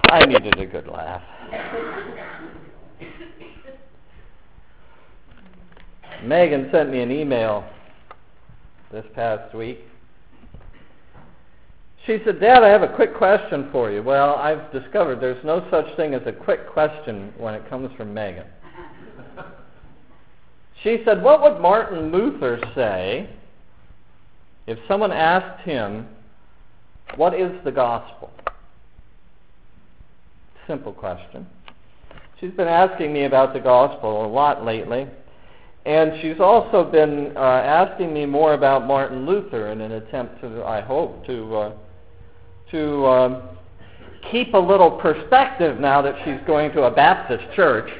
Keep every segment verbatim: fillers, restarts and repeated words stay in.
I needed a good laugh. Megan sent me an email this past week. She said, Dad, I have a quick question for you. Well, I've discovered there's no such thing as a quick question when it comes from Megan. She said, what would Martin Luther say if someone asked him, what is the gospel? Simple question. She's been asking me about the gospel a lot lately, and she's also been uh, asking me more about Martin Luther in an attempt to, I hope, to uh, to um, keep a little perspective now that she's going to a Baptist church.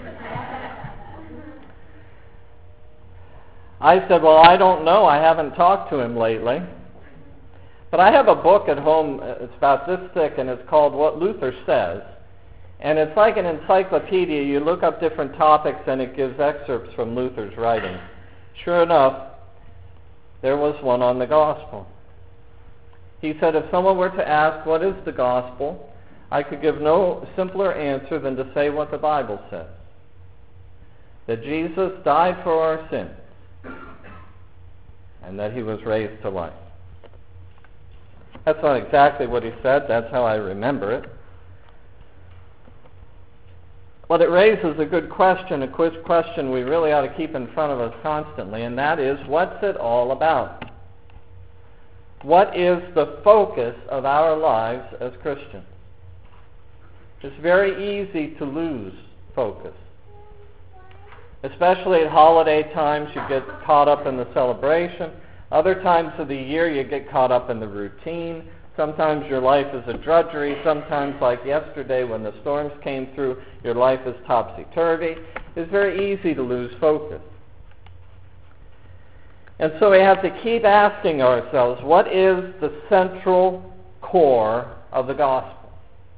I said, well, I don't know. I haven't talked to him lately. But I have a book at home. It's about this thick, and it's called What Luther Says. And it's like an encyclopedia. You look up different topics, and it gives excerpts from Luther's writings. Sure enough, there was one on the gospel. He said, if someone were to ask, what is the gospel, I could give no simpler answer than to say what the Bible says. That Jesus died for our sins, and that he was raised to life. That's not exactly what he said. That's how I remember it. But it raises a good question, a quiz question we really ought to keep in front of us constantly, and that is, what's it all about? What is the focus of our lives as Christians? It's very easy to lose focus. Especially at holiday times, you get caught up in the celebration. Other times of the year, you get caught up in the routine. Sometimes your life is a drudgery. Sometimes, like yesterday when the storms came through, your life is topsy-turvy. It's very easy to lose focus. And so we have to keep asking ourselves, what is the central core of the gospel?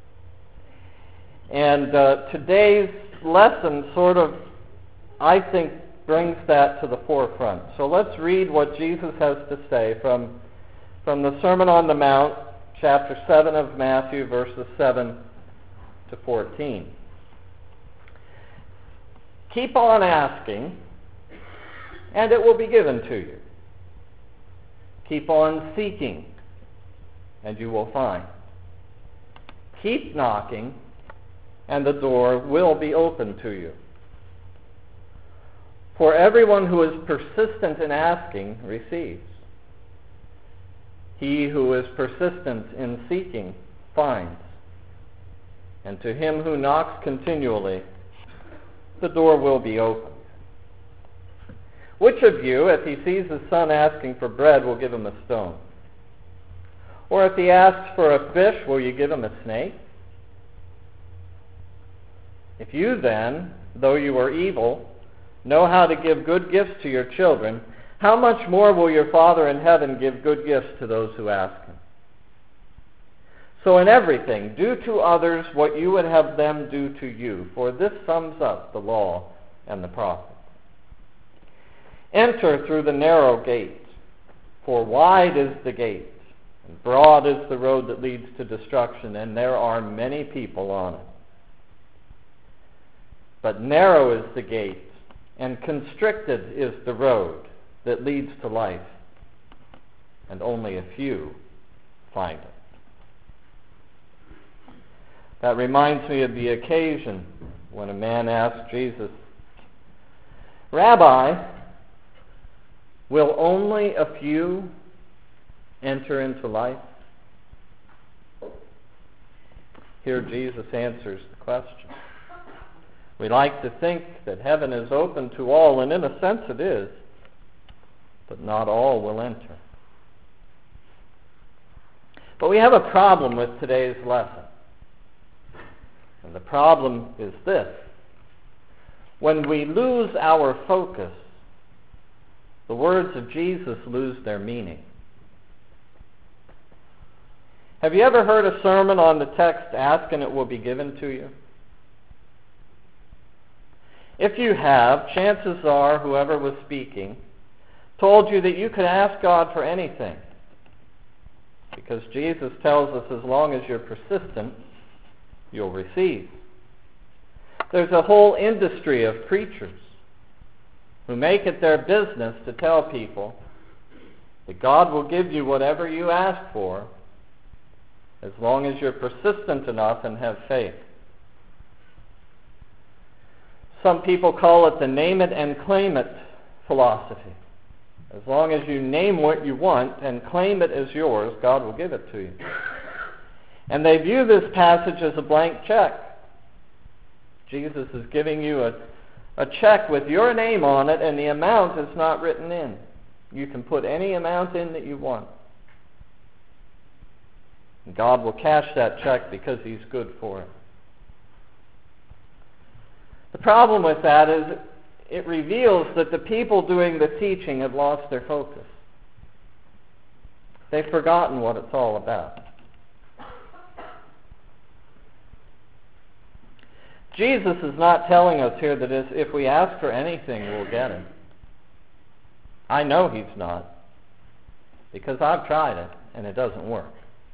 And uh, today's lesson sort of, I think, brings that to the forefront. So let's read what Jesus has to say from, from the Sermon on the Mount, chapter seven of Matthew, verses seven to fourteen. Keep on asking, and it will be given to you. Keep on seeking, and you will find. Keep knocking, and the door will be opened to you. For everyone who is persistent in asking receives. He who is persistent in seeking finds. And to him who knocks continually, the door will be opened. Which of you, if he sees his son asking for bread, will give him a stone? Or if he asks for a fish, will you give him a snake? If you then, though you are evil, know how to give good gifts to your children, how much more will your Father in heaven give good gifts to those who ask him? So in everything, do to others what you would have them do to you, for this sums up the law and the prophets. Enter through the narrow gate, for wide is the gate, and broad is the road that leads to destruction, and there are many people on it. But narrow is the gate, and constricted is the road that leads to life, and only a few find it. That reminds me of the occasion when a man asked Jesus, Rabbi, will only a few enter into life? Here Jesus answers the question. We like to think that heaven is open to all, and in a sense it is, but not all will enter. But we have a problem with today's lesson. And the problem is this. When we lose our focus, the words of Jesus lose their meaning. Have you ever heard a sermon on the text, ask and it will be given to you? If you have, chances are whoever was speaking told you that you could ask God for anything. Because Jesus tells us as long as you're persistent, you'll receive. There's a whole industry of preachers who make it their business to tell people that God will give you whatever you ask for as long as you're persistent enough and have faith. Some people call it the name it and claim it philosophy. As long as you name what you want and claim it as yours, God will give it to you. And they view this passage as a blank check. Jesus is giving you a, a check with your name on it, and the amount is not written in. You can put any amount in that you want. God will cash that check because He's good for it. The problem with that is it reveals that the people doing the teaching have lost their focus. They've forgotten what it's all about. Jesus is not telling us here that if we ask for anything, we'll get it. I know He's not, because I've tried it, and it doesn't work.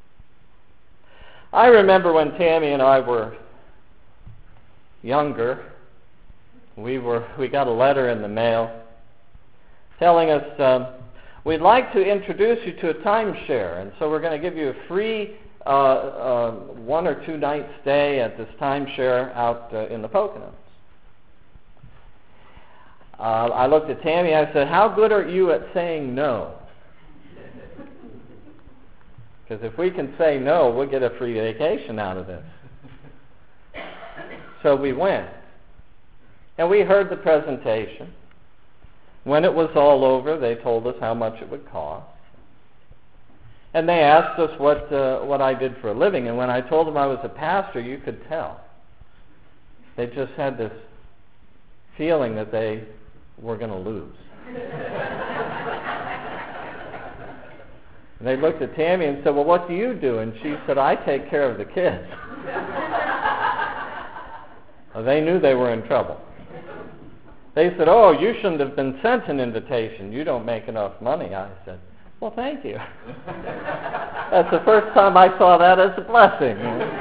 I remember when Tammy and I were younger, we were we got a letter in the mail telling us um, we'd like to introduce you to a timeshare, and so we're going to give you a free uh, uh, one or two night stay at this timeshare out uh, in the Poconos. Uh, I looked at Tammy, I said, how good are you at saying no? Because if we can say no, we'll get a free vacation out of this. So we went. And we heard the presentation. When it was all over, they told us how much it would cost. And they asked us what uh, what I did for a living. And when I told them I was a pastor, you could tell. They just had this feeling that they were going to lose. And they looked at Tammy and said, well, what do you do? And she said, I take care of the kids. Well, they knew they were in trouble. They said, oh, you shouldn't have been sent an invitation. You don't make enough money. I said, well, thank you. That's the first time I saw that as a blessing.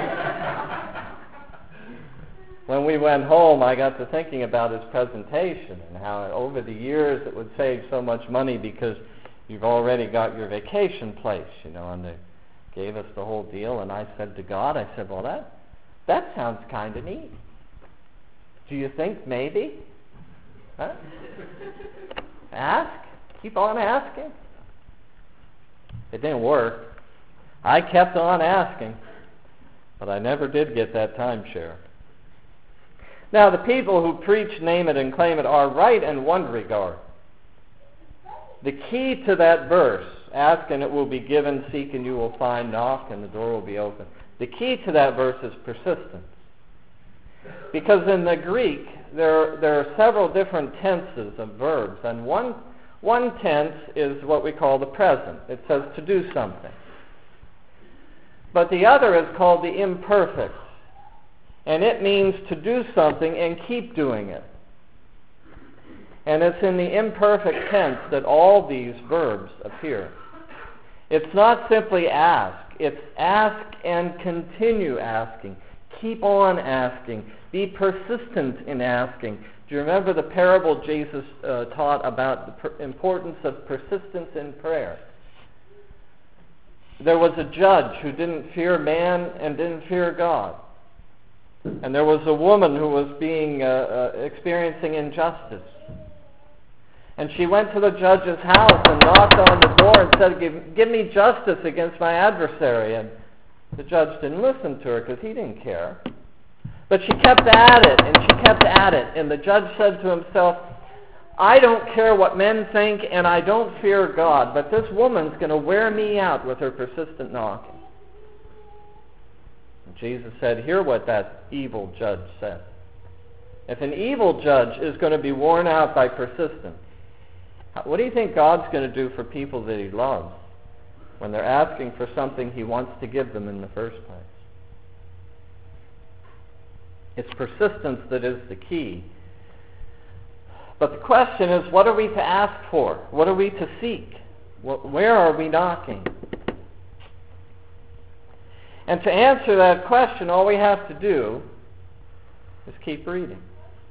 When we went home, I got to thinking about his presentation and how over the years it would save so much money because you've already got your vacation place, you know, and they gave us the whole deal. And I said to God, I said, well, that that sounds kind of neat. Do you think maybe? Huh? Ask. Keep on asking. It didn't work. I kept on asking, but I never did get that timeshare. Now, the people who preach name it and claim it are right in one regard. The key to that verse, ask and it will be given, seek and you will find, knock and the door will be open. The key to that verse is persistence. Because in the Greek, there, there are several different tenses of verbs, and one, one tense is what we call the present. It says to do something. But the other is called the imperfect, and it means to do something and keep doing it. And it's in the imperfect tense that all these verbs appear. It's not simply ask. It's ask and continue asking. Keep on asking. Be persistent in asking. Do you remember the parable Jesus uh, taught about the per- importance of persistence in prayer? There was a judge who didn't fear man and didn't fear God. And there was a woman who was being uh, uh, experiencing injustice. And she went to the judge's house and knocked on the door and said, give, give me justice against my adversary. And the judge didn't listen to her because he didn't care. But she kept at it, and she kept at it. And the judge said to himself, I don't care what men think, and I don't fear God, but this woman's going to wear me out with her persistent knocking. And Jesus said, hear what that evil judge said. If an evil judge is going to be worn out by persistence, what do you think God's going to do for people that He loves when they're asking for something He wants to give them in the first place? It's persistence that is the key. But the question is, what are we to ask for? What are we to seek? Where are we knocking? And to answer that question, all we have to do is keep reading.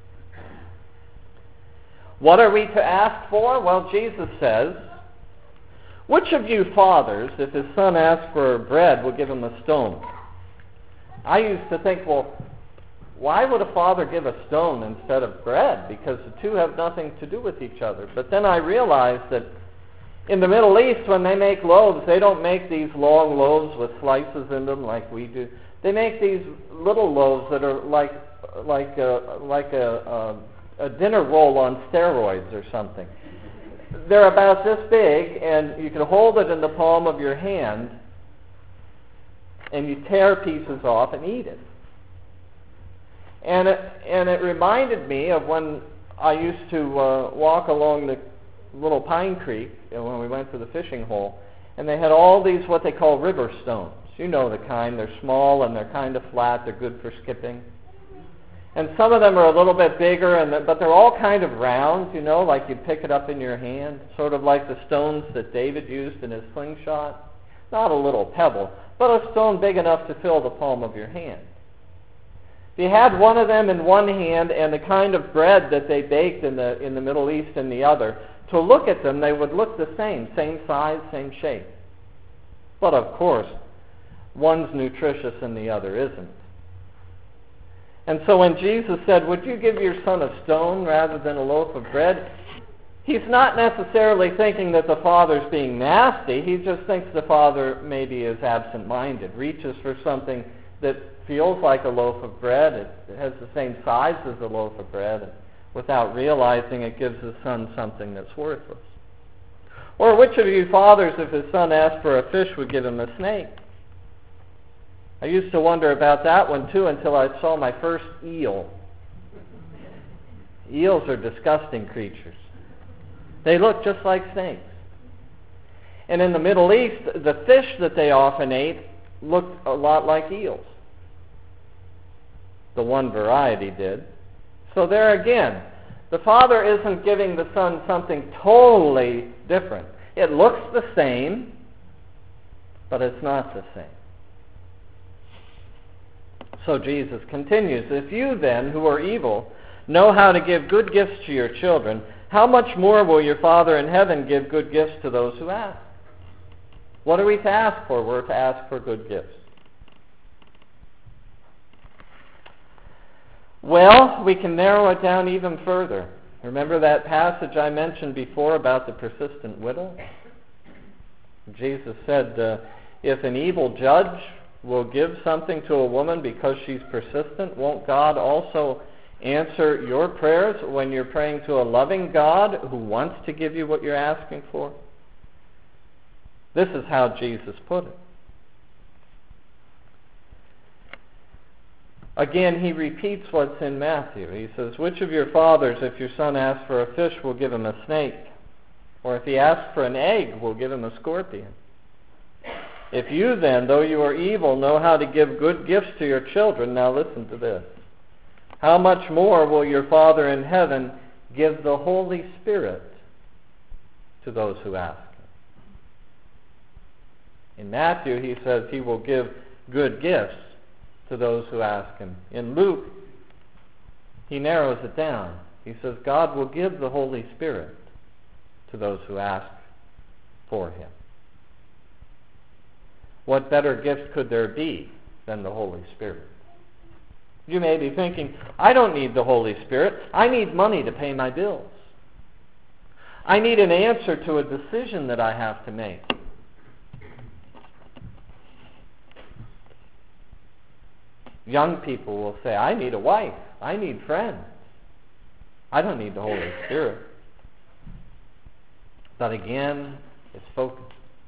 What are we to ask for? Well, Jesus says, which of you fathers, if his son asks for bread, will give him a stone? I used to think, well, why would a father give a stone instead of bread? Because the two have nothing to do with each other. But then I realized that in the Middle East, when they make loaves, they don't make these long loaves with slices in them like we do. They make these little loaves that are like like a, like a, a, a dinner roll on steroids or something. They're about this big, and you can hold it in the palm of your hand, and you tear pieces off and eat it. And it, and it reminded me of when I used to uh, walk along the little Pine Creek uh, when we went to the fishing hole, and they had all these what they call river stones. You know the kind. They're small and they're kind of flat. They're good for skipping. And some of them are a little bit bigger, and the, but they're all kind of round, you know, like you'd pick it up in your hand, sort of like the stones that David used in his slingshot. Not a little pebble, but a stone big enough to fill the palm of your hand. If you had one of them in one hand and the kind of bread that they baked in the in the Middle East in the other, to look at them, they would look the same, same size, same shape. But of course, one's nutritious and the other isn't. And so when Jesus said, would you give your son a stone rather than a loaf of bread, he's not necessarily thinking that the father's being nasty. He just thinks the father maybe is absent-minded, reaches for something that feels like a loaf of bread. It has the same size as a loaf of bread. And without realizing it, gives his son something that's worthless. Or which of you fathers, if his son asked for a fish, would give him a snake? I used to wonder about that one too until I saw my first eel. Eels are disgusting creatures. They look just like snakes. And in the Middle East, the fish that they often ate looked a lot like eels. The one variety did. So there again, the father isn't giving the son something totally different. It looks the same, but it's not the same. So Jesus continues, if you then, who are evil, know how to give good gifts to your children, how much more will your Father in heaven give good gifts to those who ask? What are we to ask for? We're to ask for good gifts. Well, we can narrow it down even further. Remember that passage I mentioned before about the persistent widow? Jesus said, uh, if an evil judge will give something to a woman because she's persistent, won't God also answer your prayers when you're praying to a loving God who wants to give you what you're asking for? This is how Jesus put it. Again, he repeats what's in Matthew. He says, which of your fathers, if your son asks for a fish, will give him a snake? Or if he asks for an egg, will give him a scorpion? If you then, though you are evil, know how to give good gifts to your children, now listen to this, how much more will your Father in heaven give the Holy Spirit to those who ask him? In Matthew, he says he will give good gifts to those who ask him. In Luke, he narrows it down. He says God will give the Holy Spirit to those who ask for him. What better gift could there be than the Holy Spirit? You may be thinking, I don't need the Holy Spirit. I need money to pay my bills. I need an answer to a decision that I have to make. Young people will say, I need a wife. I need friends. I don't need the Holy Spirit. But again, it's focus.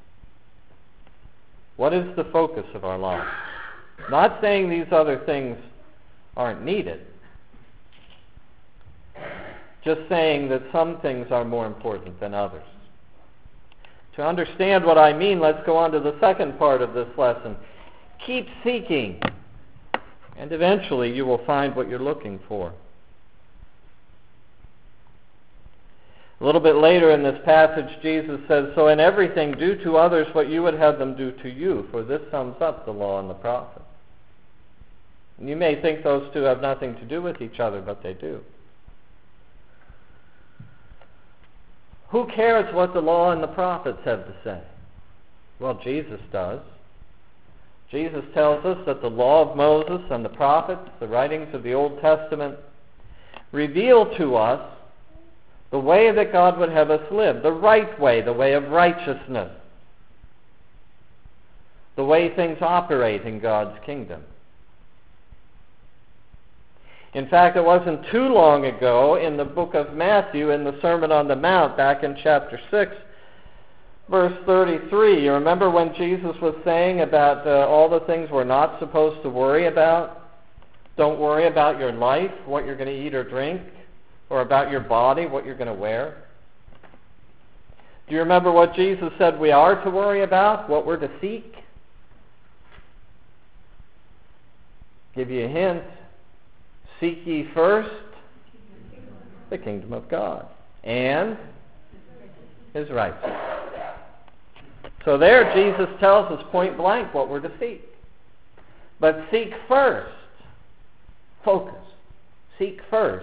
What is the focus of our life? Not saying these other things aren't needed. Just saying that some things are more important than others. To understand what I mean, let's go on to the second part of this lesson. Keep seeking, and eventually you will find what you're looking for. A little bit later in this passage, Jesus says, "So in everything do to others what you would have them do to you, for this sums up the law and the prophets." And you may think those two have nothing to do with each other, but they do. Who cares what the law and the prophets have to say? Well, Jesus does. Jesus tells us that the law of Moses and the prophets, the writings of the Old Testament, reveal to us the way that God would have us live, the right way, the way of righteousness, the way things operate in God's kingdom. In fact, it wasn't too long ago in the book of Matthew, in the Sermon on the Mount, back in chapter six, verse thirty-three, you remember when Jesus was saying about uh, all the things we're not supposed to worry about? Don't worry about your life, what you're going to eat or drink, or about your body, what you're going to wear. Do you remember what Jesus said we are to worry about, what we're to seek? Give you a hint. Seek ye first the kingdom of God and His righteousness. So there Jesus tells us point blank what we're to seek. But seek first. Focus. Seek first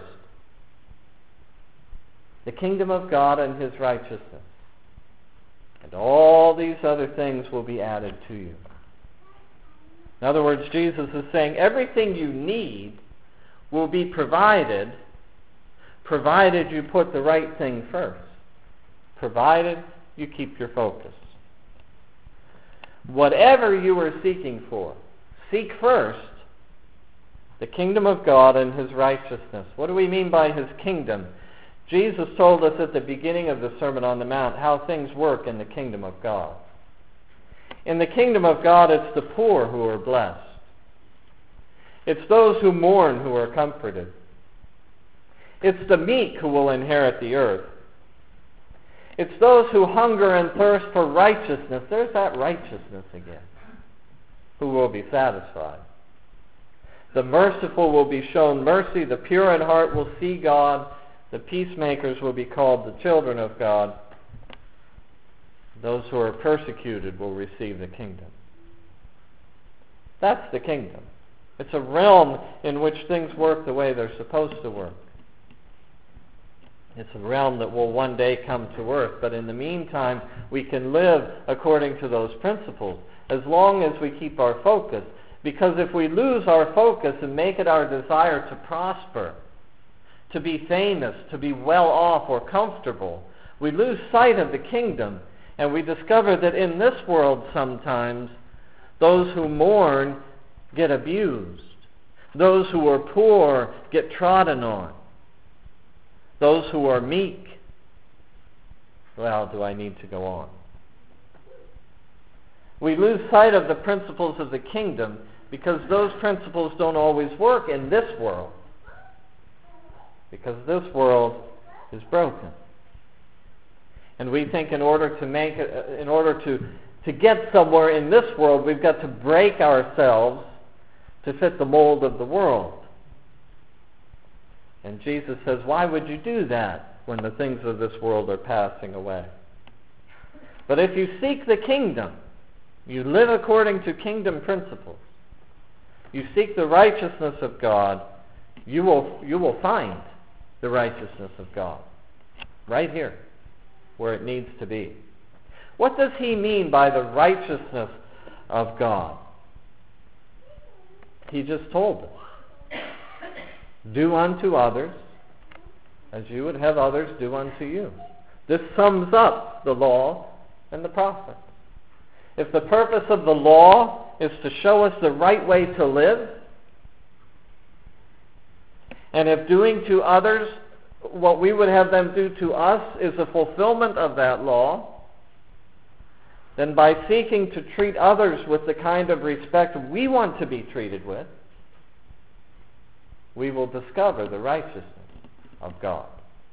the kingdom of God and His righteousness. And all these other things will be added to you. In other words, Jesus is saying everything you need will be provided, provided you put the right thing first. Provided you keep your focus. Whatever you are seeking for, seek first the kingdom of God and His righteousness. What do we mean by His kingdom? Jesus told us at the beginning of the Sermon on the Mount how things work in the kingdom of God. In the kingdom of God, it's the poor who are blessed. It's those who mourn who are comforted. It's the meek who will inherit the earth. It's those who hunger and thirst for righteousness. There's that righteousness again. Who will be satisfied. The merciful will be shown mercy. The pure in heart will see God. The peacemakers will be called the children of God. Those who are persecuted will receive the kingdom. That's the kingdom. It's a realm in which things work the way they're supposed to work. It's a realm that will one day come to earth. But in the meantime, we can live according to those principles as long as we keep our focus. Because if we lose our focus and make it our desire to prosper, to be famous, to be well off or comfortable, we lose sight of the kingdom, and we discover that in this world sometimes those who mourn get abused. Those who are poor get trodden on. Those who are meek, well, do I need to go on? We lose sight of the principles of the kingdom because those principles don't always work in this world. Because this world is broken. And we think in order to make it, in order to, to get somewhere in this world, we've got to break ourselves to fit the mold of the world. And Jesus says, why would you do that when the things of this world are passing away? But if you seek the kingdom, you live according to kingdom principles, you seek the righteousness of God, you will, you will find the righteousness of God right here where it needs to be. What does he mean by the righteousness of God? He just told us. Do unto others as you would have others do unto you. This sums up the law and the prophets. If the purpose of the law is to show us the right way to live, and if doing to others what we would have them do to us is a fulfillment of that law, then by seeking to treat others with the kind of respect we want to be treated with, we will discover the righteousness of God.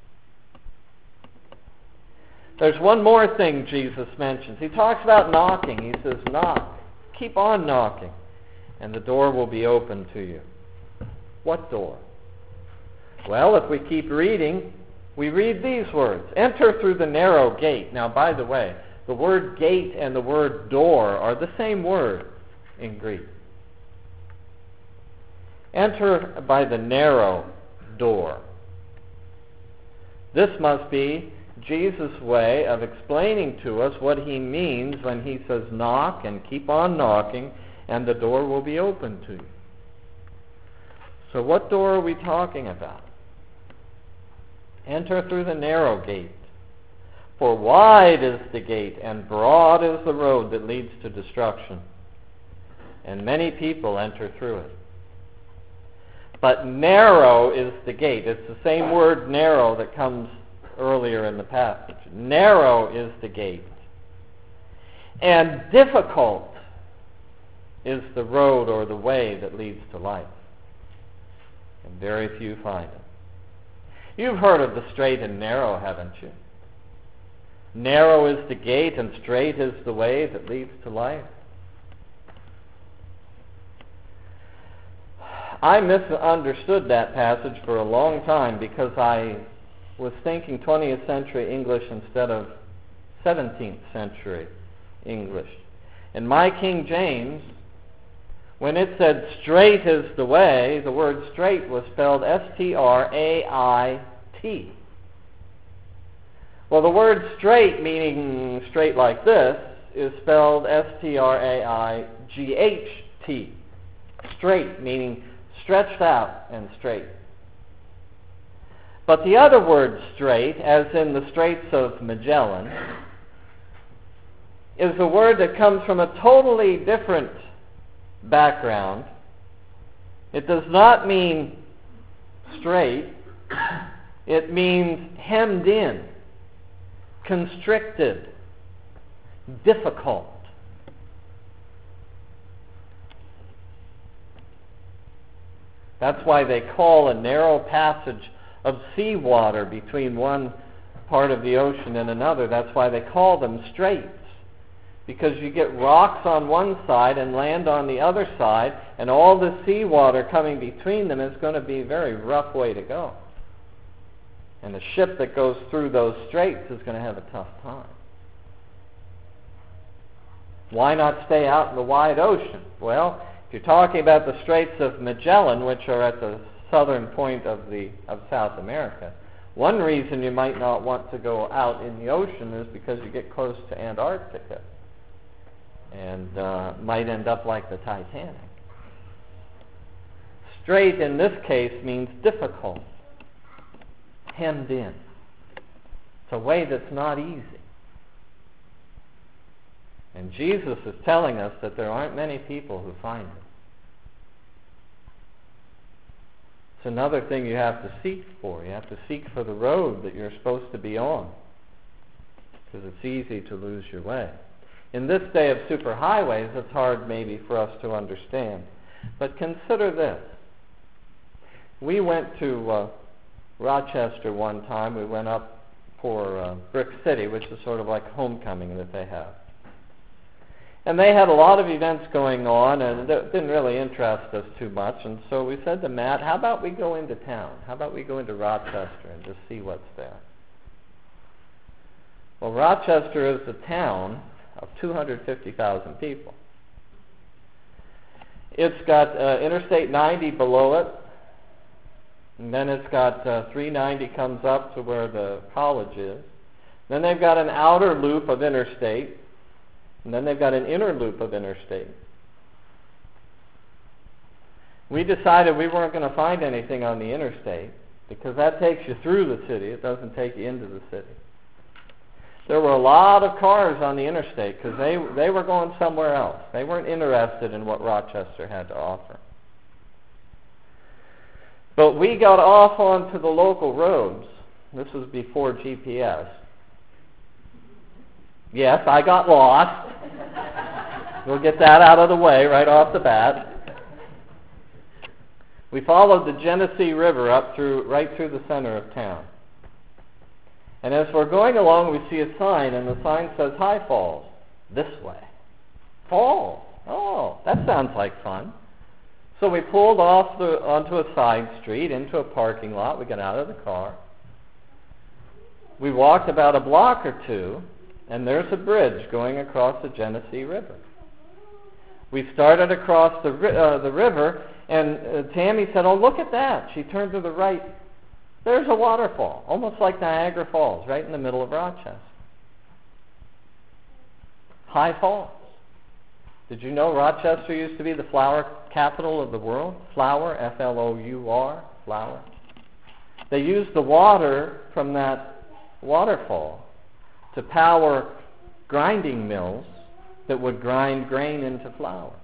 There's one more thing Jesus mentions. He talks about knocking. He says, knock. Keep on knocking, and the door will be open to you. What door? Well, if we keep reading we read these words, enter through the narrow gate. Now, by the way, the word gate and the word door are the same word in Greek. Enter by the narrow door. This must be Jesus' way of explaining to us what he means when he says knock and keep on knocking and the door will be open to you. So what door are we talking about? Enter through the narrow gate. For wide is the gate and broad is the road that leads to destruction, and many people enter through it. But narrow is the gate. It's the same word narrow that comes earlier in the passage. Narrow is the gate. And difficult is the road or the way that leads to life. And very few find it. You've heard of the straight and narrow, haven't you? Narrow is the gate and straight is the way that leads to life. I misunderstood that passage for a long time because I was thinking twentieth century English instead of seventeenth century English. In my King James, when it said straight is the way, the word straight was spelled S T R A I T. Well, the word straight, meaning straight like this, is spelled S T R A I G H T. Straight, meaning stretched out and straight. But the other word straight, as in the Straits of Magellan, is a word that comes from a totally different background. It does not mean straight. It means hemmed in, constricted, difficult. That's why they call a narrow passage of seawater between one part of the ocean and another. That's why they call them straits. Because you get rocks on one side and land on the other side, and all the seawater coming between them is going to be a very rough way to go. And a ship that goes through those straits is going to have a tough time. Why not stay out in the wide ocean? Well, if you're talking about the Straits of Magellan, which are at the southern point of the of South America, one reason you might not want to go out in the ocean is because you get close to Antarctica and uh, might end up like the Titanic. Strait in this case means difficult, hemmed in. It's a way that's not easy. And Jesus is telling us that there aren't many people who find it. It's another thing you have to seek for. You have to seek for the road that you're supposed to be on, because it's easy to lose your way. In this day of superhighways, it's hard maybe for us to understand. But consider this. We went to uh, Rochester one time. We went up for uh, Brick City, which is sort of like homecoming that they have. And they had a lot of events going on, and it didn't really interest us too much. And so we said to Matt, how about we go into town? How about we go into Rochester and just see what's there? Well, Rochester is a town of two hundred fifty thousand people. It's got uh, Interstate ninety below it, and then it's got uh, three ninety comes up to where the college is. Then they've got an outer loop of interstate, and then they've got an inner loop of interstate. We decided we weren't going to find anything on the interstate because that takes you through the city. It doesn't take you into the city. There were a lot of cars on the interstate because they, they were going somewhere else. They weren't interested in what Rochester had to offer. But we got off onto the local roads. This was before G P S. Yes, I got lost. We'll get that out of the way right off the bat. We followed the Genesee River up through, right through the center of town. And as we're going along, we see a sign, and the sign says, High Falls, this way. Falls? Oh, that sounds like fun. So we pulled off the, onto a side street, into a parking lot. We got out of the car. We walked about a block or two, and there's a bridge going across the Genesee River. We started across the, uh, the river, and uh, Tammy said, "Oh, look at that." She turned to the right. There's a waterfall, almost like Niagara Falls, right in the middle of Rochester. High Falls. Did you know Rochester used to be the flour capital of the world? Flour, F L O U R, flour. They used the water from that waterfall to power grinding mills that would grind grain into flour.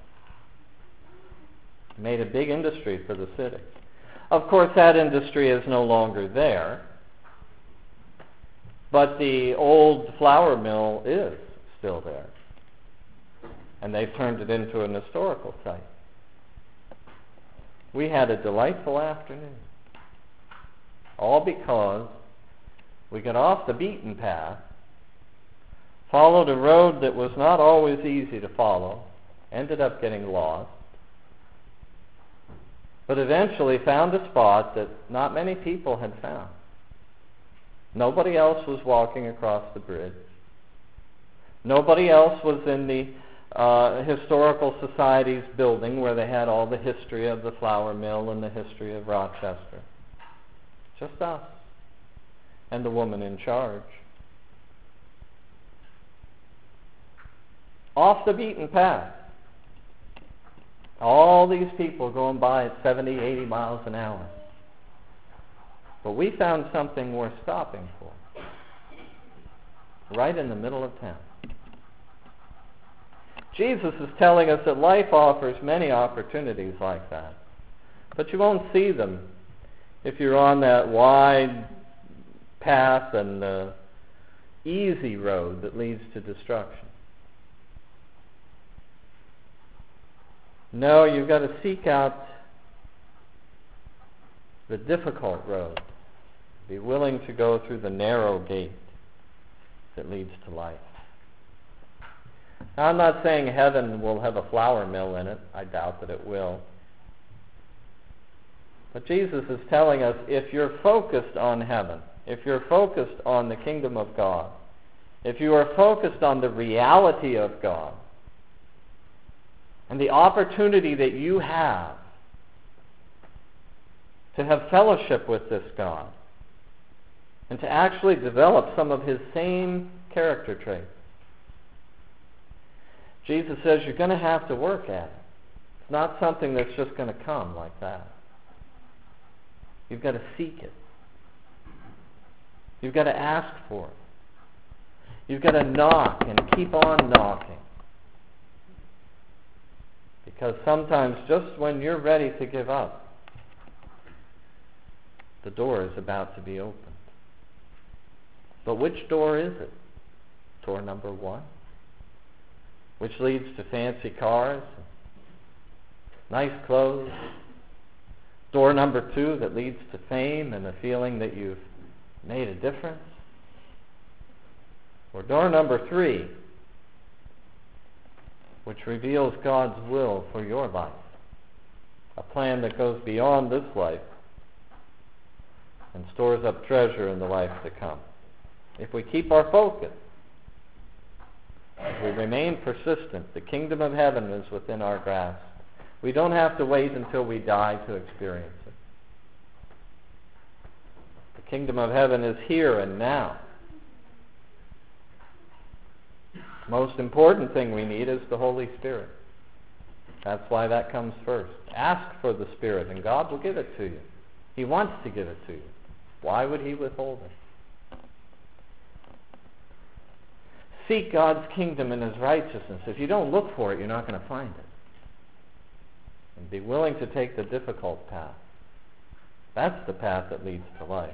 It made a big industry for the city. Of course, that industry is no longer there, but the old flour mill is still there, and they've turned it into an historical site. We had a delightful afternoon, all because we got off the beaten path, followed a road that was not always easy to follow, ended up getting lost, but eventually found a spot that not many people had found. Nobody else was walking across the bridge. Nobody else was in the uh, Historical Society's building where they had all the history of the flour mill and the history of Rochester. Just us and the woman in charge. Off the beaten path. All these people going by at seventy, eighty miles an hour. But we found something worth stopping for. Right in the middle of town. Jesus is telling us that life offers many opportunities like that. But you won't see them if you're on that wide path and the easy road that leads to destruction. No, you've got to seek out the difficult road. Be willing to go through the narrow gate that leads to life. Now, I'm not saying heaven will have a flour mill in it. I doubt that it will. But Jesus is telling us, if you're focused on heaven, if you're focused on the kingdom of God, if you are focused on the reality of God, and the opportunity that you have to have fellowship with this God, and to actually develop some of his same character traits, Jesus says you're going to have to work at it. It's not something that's just going to come like that. You've got to seek it. You've got to ask for it. You've got to knock and keep on knocking. Because sometimes just when you're ready to give up, the door is about to be opened. But which door is it? Door number one, which leads to fancy cars, nice clothes. Door number two that leads to fame and the feeling that you've made a difference. Or door number three, which reveals God's will for your life. A plan that goes beyond this life and stores up treasure in the life to come. If we keep our focus, if we remain persistent, the kingdom of heaven is within our grasp. We don't have to wait until we die to experience it. The kingdom of heaven is here and now. The most important thing we need is the Holy Spirit. That's why that comes first. Ask for the Spirit and God will give it to you. He wants to give it to you. Why would he withhold it? Seek God's kingdom and his righteousness. If you don't look for it, you're not going to find it. And be willing to take the difficult path. That's the path that leads to life.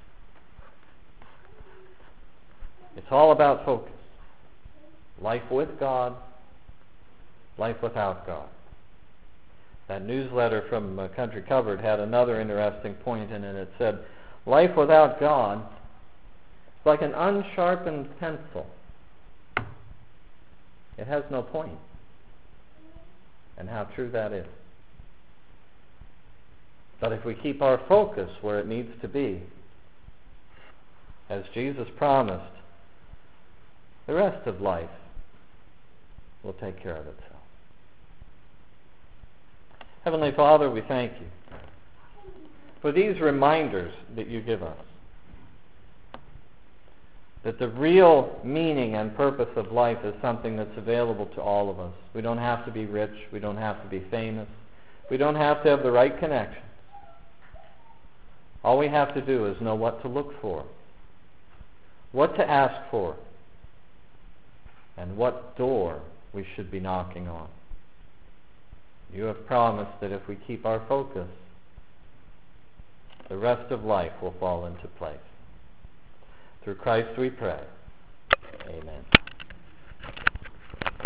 It's all about focus. Life with God, life without God. That newsletter from uh, Country Covered had another interesting point in it. It said, life without God is like an unsharpened pencil. It has no point. And how true that is. But if we keep our focus where it needs to be, as Jesus promised, the rest of life will take care of itself. Heavenly Father, we thank you for these reminders that you give us, that the real meaning and purpose of life is something that's available to all of us. We don't have to be rich. We don't have to be famous. We don't have to have the right connections. All we have to do is know what to look for, what to ask for, and what door we should be knocking on. You have promised that if we keep our focus, the rest of life will fall into place. Through Christ we pray. Amen.